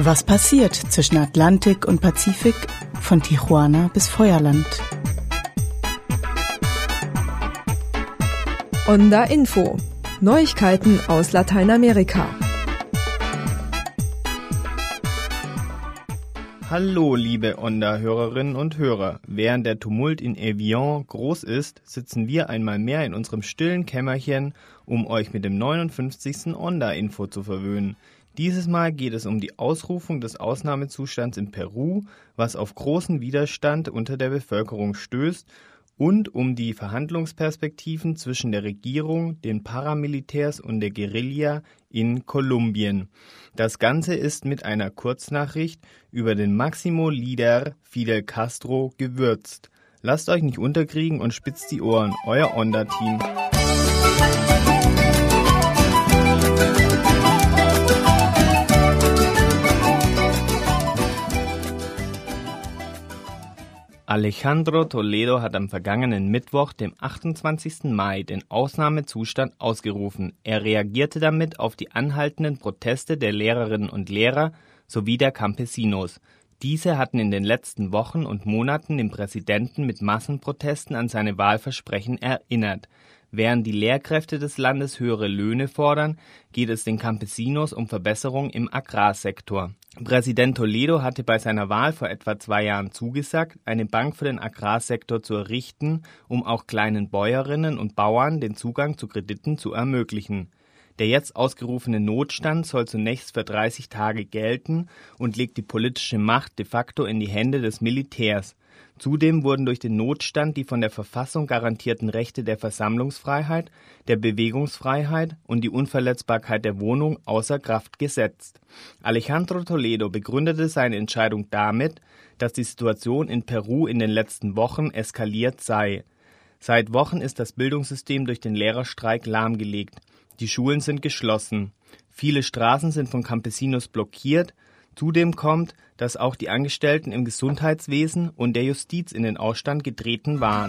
Was passiert zwischen Atlantik und Pazifik, von Tijuana bis Feuerland? Onda Info. Neuigkeiten aus Lateinamerika. Hallo liebe Onda-Hörerinnen und Hörer. Während der Tumult in Evian groß ist, sitzen wir einmal mehr in unserem stillen Kämmerchen, um euch mit dem 59. Onda-Info zu verwöhnen. Dieses Mal geht es um die Ausrufung des Ausnahmezustands in Peru, was auf großen Widerstand unter der Bevölkerung stößt, und um die Verhandlungsperspektiven zwischen der Regierung, den Paramilitärs und der Guerilla in Kolumbien. Das Ganze ist mit einer Kurznachricht über den Máximo-Líder Fidel Castro gewürzt. Lasst euch nicht unterkriegen und spitzt die Ohren, euer Onda-Team. Alejandro Toledo hat am vergangenen Mittwoch, dem 28. Mai, den Ausnahmezustand ausgerufen. Er reagierte damit auf die anhaltenden Proteste der Lehrerinnen und Lehrer sowie der Campesinos. Diese hatten in den letzten Wochen und Monaten den Präsidenten mit Massenprotesten an seine Wahlversprechen erinnert. Während die Lehrkräfte des Landes höhere Löhne fordern, geht es den Campesinos um Verbesserungen im Agrarsektor. Präsident Toledo hatte bei seiner Wahl vor etwa 2 Jahren zugesagt, eine Bank für den Agrarsektor zu errichten, um auch kleinen Bäuerinnen und Bauern den Zugang zu Krediten zu ermöglichen. Der jetzt ausgerufene Notstand soll zunächst für 30 Tage gelten und legt die politische Macht de facto in die Hände des Militärs. Zudem wurden durch den Notstand die von der Verfassung garantierten Rechte der Versammlungsfreiheit, der Bewegungsfreiheit und die Unverletzbarkeit der Wohnung außer Kraft gesetzt. Alejandro Toledo begründete seine Entscheidung damit, dass die Situation in Peru in den letzten Wochen eskaliert sei. Seit Wochen ist das Bildungssystem durch den Lehrerstreik lahmgelegt. Die Schulen sind geschlossen. Viele Straßen sind von Campesinos blockiert. Zudem kommt, dass auch die Angestellten im Gesundheitswesen und der Justiz in den Ausstand getreten waren.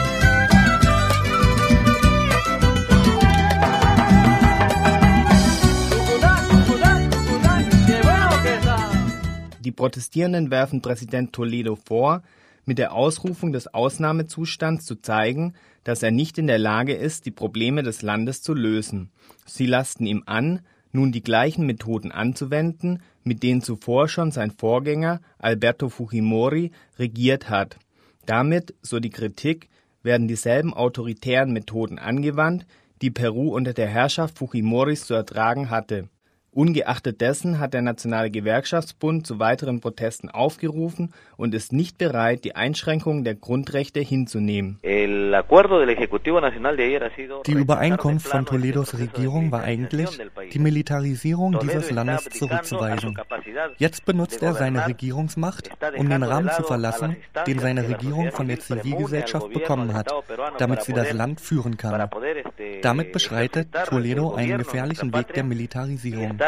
Die Protestierenden werfen Präsident Toledo vor, mit der Ausrufung des Ausnahmezustands zu zeigen, dass er nicht in der Lage ist, die Probleme des Landes zu lösen. Sie lasten ihm an, nun die gleichen Methoden anzuwenden, mit denen zuvor schon sein Vorgänger Alberto Fujimori regiert hat. Damit, so die Kritik, werden dieselben autoritären Methoden angewandt, die Peru unter der Herrschaft Fujimoris zu ertragen hatte. Ungeachtet dessen hat der Nationale Gewerkschaftsbund zu weiteren Protesten aufgerufen und ist nicht bereit, die Einschränkungen der Grundrechte hinzunehmen. Die Übereinkunft von Toledos Regierung war eigentlich, die Militarisierung dieses Landes zurückzuweisen. Jetzt benutzt er seine Regierungsmacht, um den Rahmen zu verlassen, den seine Regierung von der Zivilgesellschaft bekommen hat, damit sie das Land führen kann. Damit beschreitet Toledo einen gefährlichen Weg der Militarisierung.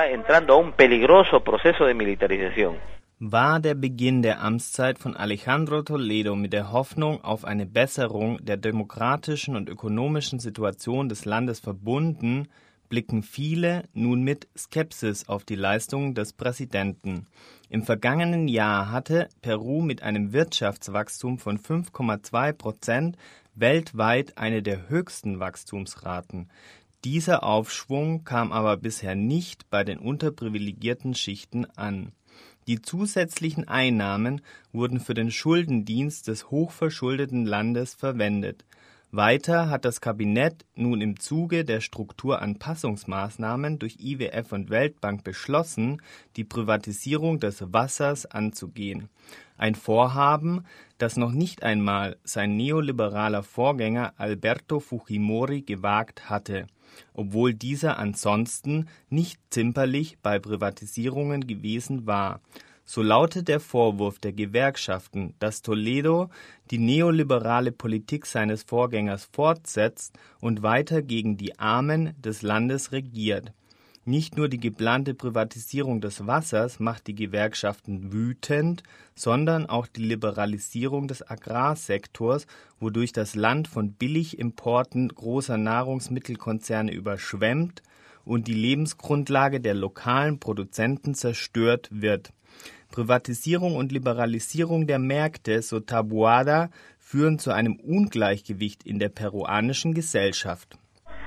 War der Beginn der Amtszeit von Alejandro Toledo mit der Hoffnung auf eine Besserung der demokratischen und ökonomischen Situation des Landes verbunden, blicken viele nun mit Skepsis auf die Leistungen des Präsidenten. Im vergangenen Jahr hatte Peru mit einem Wirtschaftswachstum von 5,2% weltweit eine der höchsten Wachstumsraten. Dieser Aufschwung kam aber bisher nicht bei den unterprivilegierten Schichten an. Die zusätzlichen Einnahmen wurden für den Schuldendienst des hochverschuldeten Landes verwendet. Weiter hat das Kabinett nun im Zuge der Strukturanpassungsmaßnahmen durch IWF und Weltbank beschlossen, die Privatisierung des Wassers anzugehen. Ein Vorhaben, das noch nicht einmal sein neoliberaler Vorgänger Alberto Fujimori gewagt hatte, obwohl dieser ansonsten nicht zimperlich bei Privatisierungen gewesen war. So lautet der Vorwurf der Gewerkschaften, dass Toledo die neoliberale Politik seines Vorgängers fortsetzt und weiter gegen die Armen des Landes regiert. Nicht nur die geplante Privatisierung des Wassers macht die Gewerkschaften wütend, sondern auch die Liberalisierung des Agrarsektors, wodurch das Land von Billigimporten großer Nahrungsmittelkonzerne überschwemmt und die Lebensgrundlage der lokalen Produzenten zerstört wird. Privatisierung und Liberalisierung der Märkte, so Taboada, führen zu einem Ungleichgewicht in der peruanischen Gesellschaft.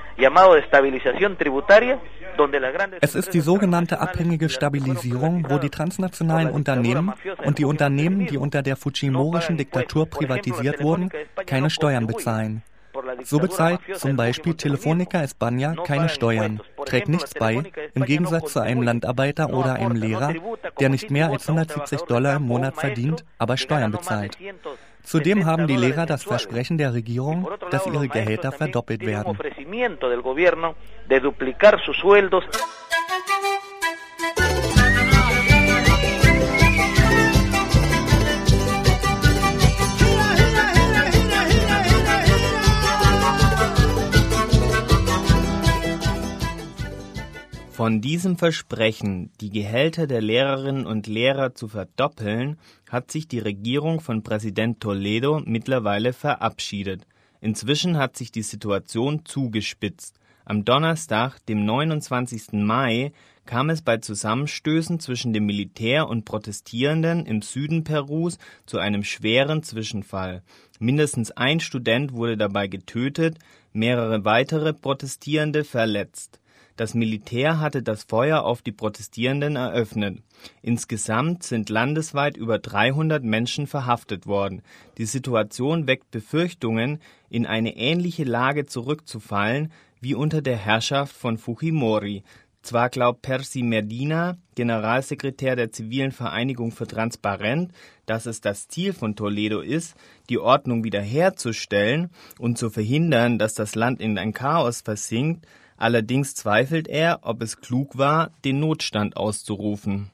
Es ist die sogenannte abhängige Stabilisierung, wo die transnationalen Unternehmen und die Unternehmen, die unter der fujimorischen Diktatur privatisiert wurden, keine Steuern bezahlen. So bezahlt zum Beispiel Telefónica España keine Steuern, trägt nichts bei, im Gegensatz zu einem Landarbeiter oder einem Lehrer, der nicht mehr als $170 im Monat verdient, aber Steuern bezahlt. Zudem haben die Lehrer das Versprechen der Regierung, dass ihre Gehälter verdoppelt werden. Von diesem Versprechen, die Gehälter der Lehrerinnen und Lehrer zu verdoppeln, hat sich die Regierung von Präsident Toledo mittlerweile verabschiedet. Inzwischen hat sich die Situation zugespitzt. Am Donnerstag, dem 29. Mai, kam es bei Zusammenstößen zwischen dem Militär und Protestierenden im Süden Perus zu einem schweren Zwischenfall. Mindestens ein Student wurde dabei getötet, mehrere weitere Protestierende verletzt. Das Militär hatte das Feuer auf die Protestierenden eröffnet. Insgesamt sind landesweit über 300 Menschen verhaftet worden. Die Situation weckt Befürchtungen, in eine ähnliche Lage zurückzufallen wie unter der Herrschaft von Fujimori. Zwar glaubt Percy Medina, Generalsekretär der Zivilen Vereinigung für Transparenz, dass es das Ziel von Toledo ist, die Ordnung wiederherzustellen und zu verhindern, dass das Land in ein Chaos versinkt. Allerdings zweifelt er, ob es klug war, den Notstand auszurufen.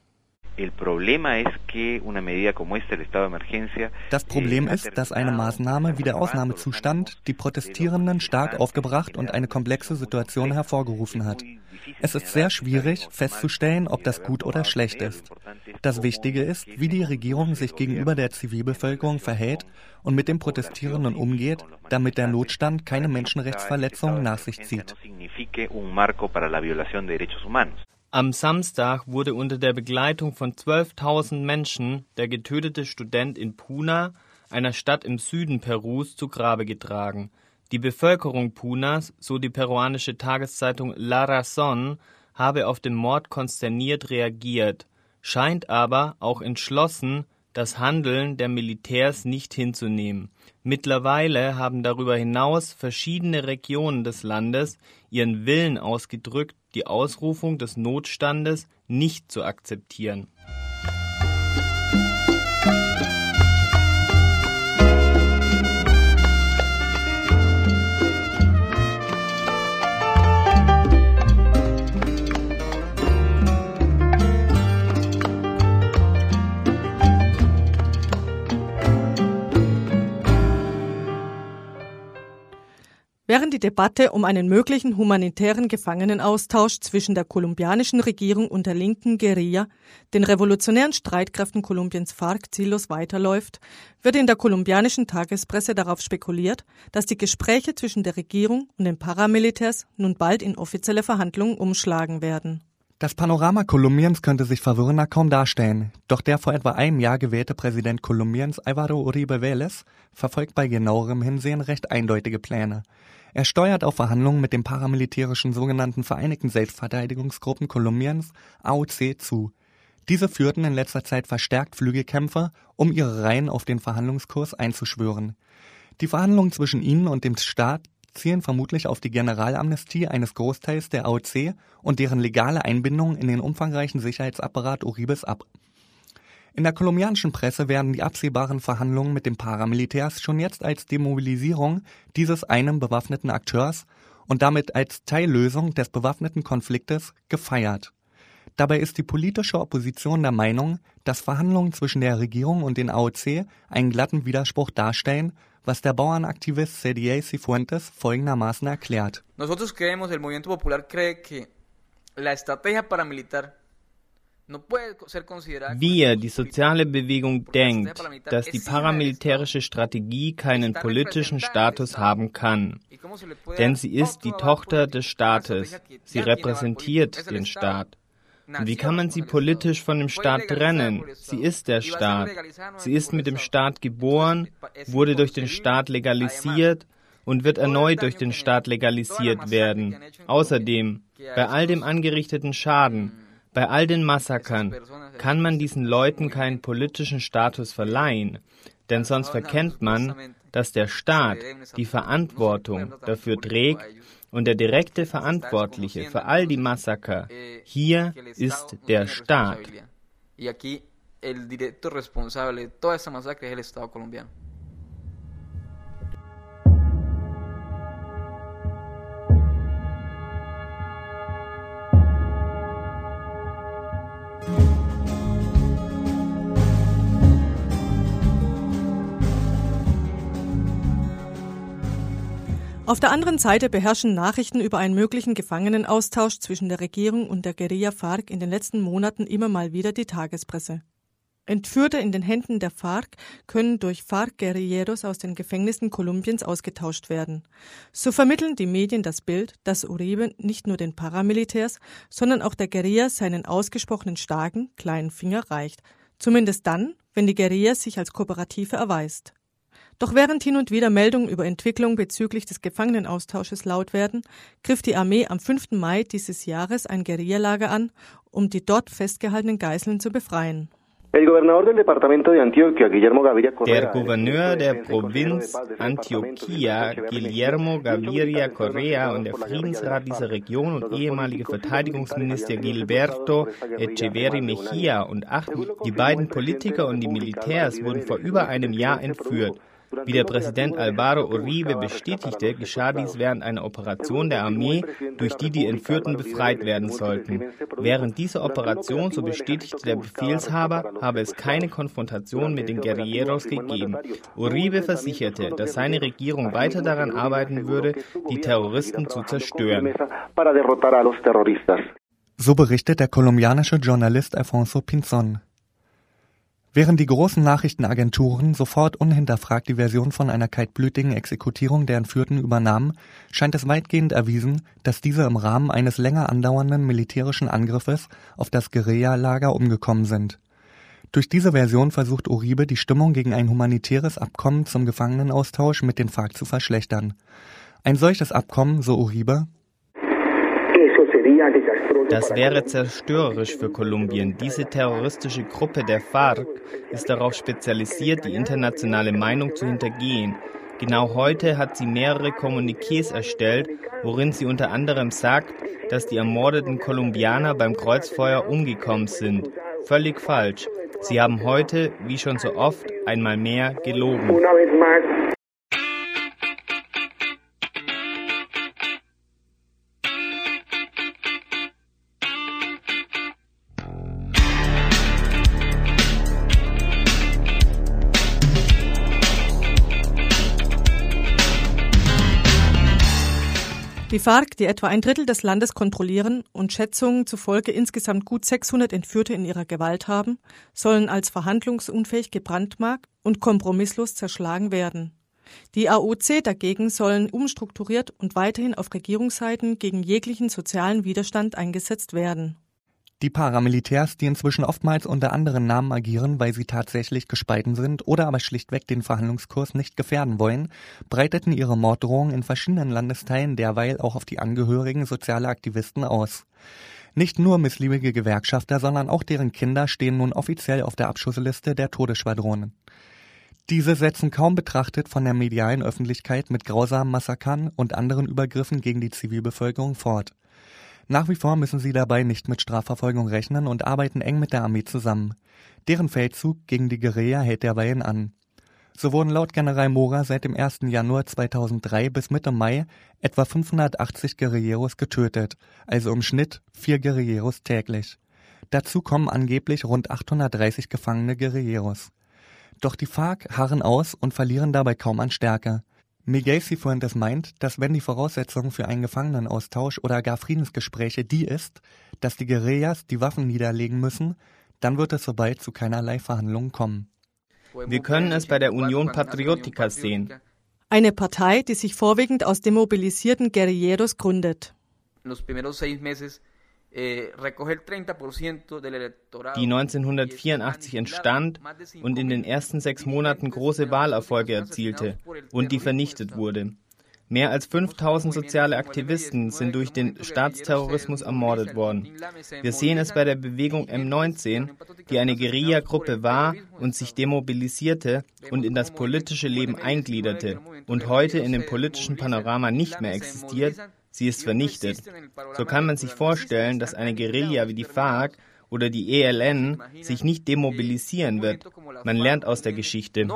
Das Problem ist, dass eine Maßnahme wie der Ausnahmezustand die Protestierenden stark aufgebracht und eine komplexe Situation hervorgerufen hat. Es ist sehr schwierig festzustellen, ob das gut oder schlecht ist. Das Wichtige ist, wie die Regierung sich gegenüber der Zivilbevölkerung verhält und mit den Protestierenden umgeht, damit der Notstand keine Menschenrechtsverletzungen nach sich zieht. Am Samstag wurde unter der Begleitung von 12.000 Menschen der getötete Student in Puna, einer Stadt im Süden Perus, zu Grabe getragen. Die Bevölkerung Punas, so die peruanische Tageszeitung La Razón, habe auf den Mord konsterniert reagiert, scheint aber auch entschlossen, das Handeln der Militärs nicht hinzunehmen. Mittlerweile haben darüber hinaus verschiedene Regionen des Landes ihren Willen ausgedrückt, die Ausrufung des Notstandes nicht zu akzeptieren. Während die Debatte um einen möglichen humanitären Gefangenenaustausch zwischen der kolumbianischen Regierung und der linken Guerilla, den revolutionären Streitkräften Kolumbiens FARC, ziellos weiterläuft, wird in der kolumbianischen Tagespresse darauf spekuliert, dass die Gespräche zwischen der Regierung und den Paramilitärs nun bald in offizielle Verhandlungen umschlagen werden. Das Panorama Kolumbiens könnte sich verwirrender kaum darstellen, doch der vor etwa einem Jahr gewählte Präsident Kolumbiens, Álvaro Uribe Vélez, verfolgt bei genauerem Hinsehen recht eindeutige Pläne. Er steuert auf Verhandlungen mit den paramilitärischen sogenannten Vereinigten Selbstverteidigungsgruppen Kolumbiens, AOC, zu. Diese führten in letzter Zeit verstärkt Flügelkämpfe, um ihre Reihen auf den Verhandlungskurs einzuschwören. Die Verhandlungen zwischen ihnen und dem Staat zielen vermutlich auf die Generalamnestie eines Großteils der AOC und deren legale Einbindung in den umfangreichen Sicherheitsapparat Uribes ab. In der kolumbianischen Presse werden die absehbaren Verhandlungen mit den Paramilitärs schon jetzt als Demobilisierung dieses einen bewaffneten Akteurs und damit als Teillösung des bewaffneten Konfliktes gefeiert. Dabei ist die politische Opposition der Meinung, dass Verhandlungen zwischen der Regierung und den AOC einen glatten Widerspruch darstellen, was der Bauernaktivist Cedier Cifuentes folgendermaßen erklärt. Nosotros creemos, el Movimiento Popular cree que la estrategia paramilitar. Wir, die soziale Bewegung, denkt, dass die paramilitärische Strategie keinen politischen Status haben kann, denn sie ist die Tochter des Staates, sie repräsentiert den Staat. Und wie kann man sie politisch von dem Staat trennen? Sie ist der Staat. Sie ist mit dem Staat geboren, wurde durch den Staat legalisiert und wird erneut durch den Staat legalisiert werden. Außerdem, bei all dem angerichteten Schaden, bei all den Massakern, kann man diesen Leuten keinen politischen Status verleihen. Denn sonst verkennt man, dass der Staat die Verantwortung dafür trägt und der direkte Verantwortliche für all die Massaker hier ist der Staat. Auf der anderen Seite beherrschen Nachrichten über einen möglichen Gefangenenaustausch zwischen der Regierung und der Guerilla FARC in den letzten Monaten immer mal wieder die Tagespresse. Entführte in den Händen der FARC können durch FARC-Guerilleros aus den Gefängnissen Kolumbiens ausgetauscht werden. So vermitteln die Medien das Bild, dass Uribe nicht nur den Paramilitärs, sondern auch der Guerilla seinen ausgesprochen starken, kleinen Finger reicht. Zumindest dann, wenn die Guerilla sich als Kooperative erweist. Doch während hin und wieder Meldungen über Entwicklung bezüglich des Gefangenenaustausches laut werden, griff die Armee am 5. Mai dieses Jahres ein Guerillalager an, um die dort festgehaltenen Geiseln zu befreien. Der Gouverneur der Provinz Antioquia, Guillermo Gaviria Correa, und der Friedensrat dieser Region und ehemalige Verteidigungsminister Gilberto Echeverri Mejia und die beiden Politiker und die Militärs wurden vor über einem Jahr entführt. Wie der Präsident Álvaro Uribe bestätigte, geschah dies während einer Operation der Armee, durch die die Entführten befreit werden sollten. Während dieser Operation, so bestätigte der Befehlshaber, habe es keine Konfrontation mit den Guerilleros gegeben. Uribe versicherte, dass seine Regierung weiter daran arbeiten würde, die Terroristen zu zerstören. So berichtet der kolumbianische Journalist Alfonso Pinzón. Während die großen Nachrichtenagenturen sofort unhinterfragt die Version von einer kaltblütigen Exekutierung der Entführten übernahmen, scheint es weitgehend erwiesen, dass diese im Rahmen eines länger andauernden militärischen Angriffes auf das Guerilla-Lager umgekommen sind. Durch diese Version versucht Uribe, die Stimmung gegen ein humanitäres Abkommen zum Gefangenenaustausch mit den FARC zu verschlechtern. Ein solches Abkommen, so Uribe, das wäre zerstörerisch für Kolumbien. Diese terroristische Gruppe der FARC ist darauf spezialisiert, die internationale Meinung zu hintergehen. Genau heute hat sie mehrere Kommuniqués erstellt, worin sie unter anderem sagt, dass die ermordeten Kolumbianer beim Kreuzfeuer umgekommen sind. Völlig falsch. Sie haben heute, wie schon so oft, einmal mehr gelogen. Die FARC, die etwa ein Drittel des Landes kontrollieren und Schätzungen zufolge insgesamt gut 600 Entführte in ihrer Gewalt haben, sollen als verhandlungsunfähig gebrandmarkt und kompromisslos zerschlagen werden. Die AUC dagegen sollen umstrukturiert und weiterhin auf Regierungsseiten gegen jeglichen sozialen Widerstand eingesetzt werden. Die Paramilitärs, die inzwischen oftmals unter anderen Namen agieren, weil sie tatsächlich gespalten sind oder aber schlichtweg den Verhandlungskurs nicht gefährden wollen, breiteten ihre Morddrohungen in verschiedenen Landesteilen derweil auch auf die Angehörigen sozialer Aktivisten aus. Nicht nur missliebige Gewerkschafter, sondern auch deren Kinder stehen nun offiziell auf der Abschussliste der Todesschwadronen. Diese setzen kaum betrachtet von der medialen Öffentlichkeit mit grausamen Massakern und anderen Übergriffen gegen die Zivilbevölkerung fort. Nach wie vor müssen sie dabei nicht mit Strafverfolgung rechnen und arbeiten eng mit der Armee zusammen. Deren Feldzug gegen die Guerilla hält derweilen an. So wurden laut General Mora seit dem 1. Januar 2003 bis Mitte Mai etwa 580 Guerilleros getötet, also im Schnitt 4 Guerilleros täglich. Dazu kommen angeblich rund 830 gefangene Guerilleros. Doch die FARC harren aus und verlieren dabei kaum an Stärke. Miguel Cifuentes meint, dass wenn die Voraussetzung für einen Gefangenenaustausch oder gar Friedensgespräche die ist, dass die Guerillas die Waffen niederlegen müssen, dann wird es so bald zu keinerlei Verhandlungen kommen. Wir können es bei der Unión Patriótica sehen. Eine Partei, die sich vorwiegend aus demobilisierten Guerilleros gründet. die 1984 entstand und in den ersten 6 Monaten große Wahlerfolge erzielte und die vernichtet wurde. Mehr als 5000 soziale Aktivisten sind durch den Staatsterrorismus ermordet worden. Wir sehen es bei der Bewegung M19, die eine Guerilla-Gruppe war und sich demobilisierte und in das politische Leben eingliederte und heute in dem politischen Panorama nicht mehr existiert. Sie ist vernichtet. So kann man sich vorstellen, dass eine Guerilla wie die FARC oder die ELN sich nicht demobilisieren wird. Man lernt aus der Geschichte.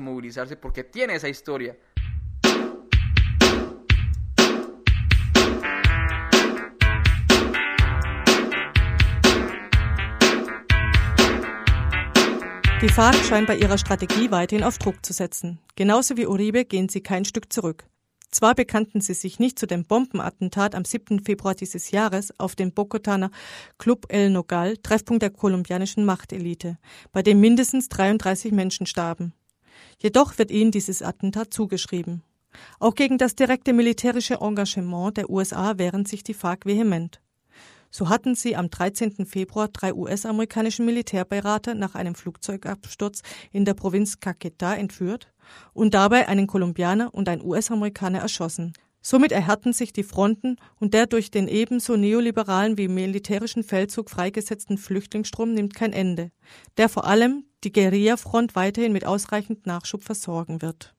Die FARC scheint bei ihrer Strategie weiterhin auf Druck zu setzen. Genauso wie Uribe gehen sie kein Stück zurück. Zwar bekannten sie sich nicht zu dem Bombenattentat am 7. Februar dieses Jahres auf dem Bogotaner Club El Nogal, Treffpunkt der kolumbianischen Machtelite, bei dem mindestens 33 Menschen starben. Jedoch wird ihnen dieses Attentat zugeschrieben. Auch gegen das direkte militärische Engagement der USA wehren sich die FARC vehement. So hatten sie am 13. Februar 3 US-amerikanischen Militärberater nach einem Flugzeugabsturz in der Provinz Caquetá entführt und dabei einen Kolumbianer und einen US-Amerikaner erschossen. Somit erhärten sich die Fronten und der durch den ebenso neoliberalen wie militärischen Feldzug freigesetzten Flüchtlingsstrom nimmt kein Ende, der vor allem die Guerilla-Front weiterhin mit ausreichend Nachschub versorgen wird.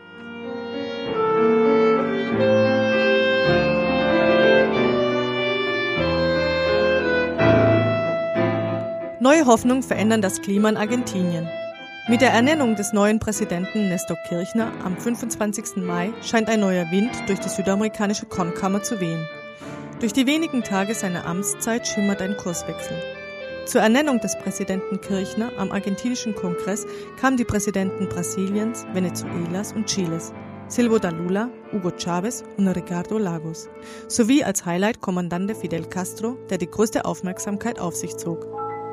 Neue Hoffnungen verändern das Klima in Argentinien. Mit der Ernennung des neuen Präsidenten Néstor Kirchner am 25. Mai scheint ein neuer Wind durch die südamerikanische Kornkammer zu wehen. Durch die wenigen Tage seiner Amtszeit schimmert ein Kurswechsel. Zur Ernennung des Präsidenten Kirchner am argentinischen Kongress kamen die Präsidenten Brasiliens, Venezuelas und Chiles, Silvio Dalula, Hugo Chávez und Ricardo Lagos, sowie als Highlight Kommandante Fidel Castro, der die größte Aufmerksamkeit auf sich zog.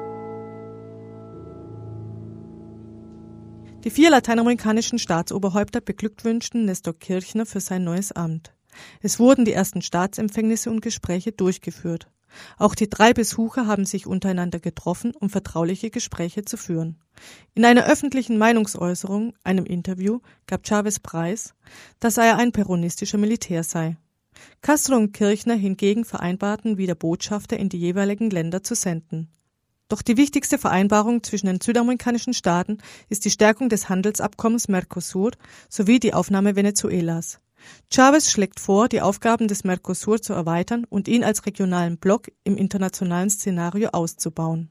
Die 4 lateinamerikanischen Staatsoberhäupter beglückwünschten Néstor Kirchner für sein neues Amt. Es wurden die ersten Staatsempfängnisse und Gespräche durchgeführt. Auch die 3 Besucher haben sich untereinander getroffen, um vertrauliche Gespräche zu führen. In einer öffentlichen Meinungsäußerung, einem Interview, gab Chávez preis, dass er ein peronistischer Militär sei. Castro und Kirchner hingegen vereinbarten, wieder Botschafter in die jeweiligen Länder zu senden. Doch die wichtigste Vereinbarung zwischen den südamerikanischen Staaten ist die Stärkung des Handelsabkommens Mercosur sowie die Aufnahme Venezuelas. Chávez schlägt vor, die Aufgaben des Mercosur zu erweitern und ihn als regionalen Block im internationalen Szenario auszubauen.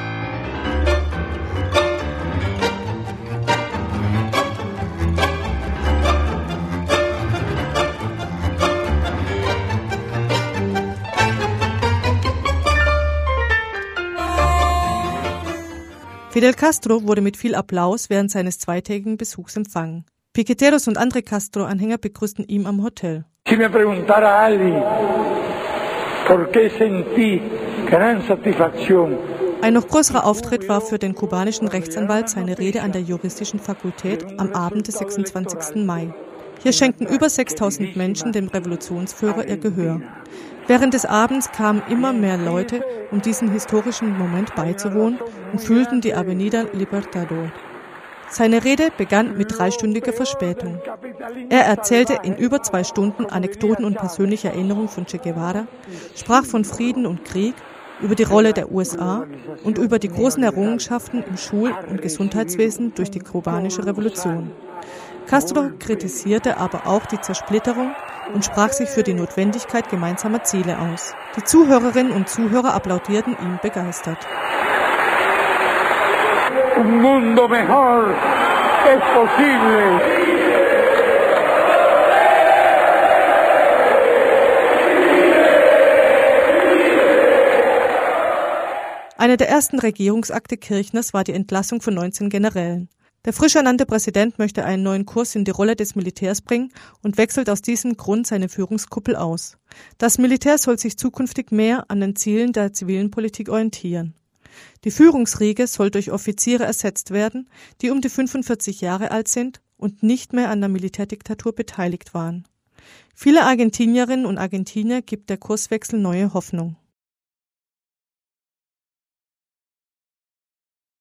Fidel Castro wurde mit viel Applaus während seines zweitägigen Besuchs empfangen. Piqueteros und andere Castro-Anhänger begrüßten ihn am Hotel. Si me preguntara alguien, por qué sentí gran satisfacción. Ein noch größerer Auftritt war für den kubanischen Rechtsanwalt seine Rede an der juristischen Fakultät am Abend des 26. Mai. Hier schenkten über 6.000 Menschen dem Revolutionsführer ihr Gehör. Während des Abends kamen immer mehr Leute, um diesem historischen Moment beizuwohnen und fühlten die Avenida Libertador. Seine Rede begann mit 3-stündiger Verspätung. Er erzählte in über 2 Stunden Anekdoten und persönliche Erinnerungen von Che Guevara, sprach von Frieden und Krieg, über die Rolle der USA und über die großen Errungenschaften im Schul- und Gesundheitswesen durch die kubanische Revolution. Castro kritisierte aber auch die Zersplitterung und sprach sich für die Notwendigkeit gemeinsamer Ziele aus. Die Zuhörerinnen und Zuhörer applaudierten ihm begeistert. Un mundo mejor es posible. Einer der ersten Regierungsakte Kirchners war die Entlassung von 19 Generälen. Der frisch ernannte Präsident möchte einen neuen Kurs in die Rolle des Militärs bringen und wechselt aus diesem Grund seine Führungskuppel aus. Das Militär soll sich zukünftig mehr an den Zielen der zivilen Politik orientieren. Die Führungsriege soll durch Offiziere ersetzt werden, die um die 45 Jahre alt sind und nicht mehr an der Militärdiktatur beteiligt waren. Viele Argentinierinnen und Argentinier gibt der Kurswechsel neue Hoffnung.